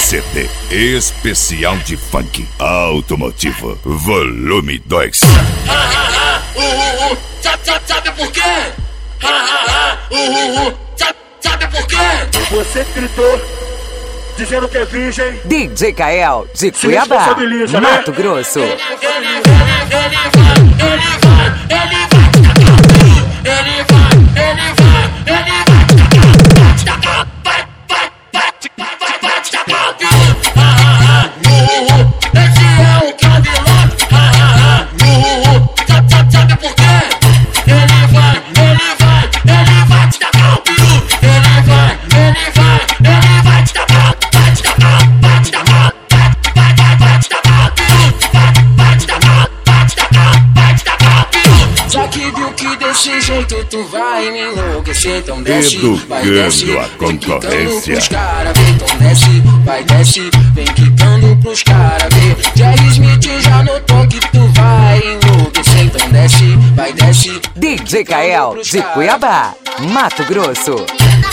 CD especial de funk automotivo, volume 2. Sabe por quê? Sabe por quê? Você gritou dizendo que é virgem. DJ Kael de Cuiabá, Mato Grosso. Ele desse jeito tu vai me enlouquecer, então desce, vai desce, a concorrência. Pros cara, vê, então desce, vai desce, vem quicando pros cara, vê. Jerry Smith já notou que tu vai enlouquecer, então desce, vai desce. DJ Kael de Cuiabá, Mato Grosso.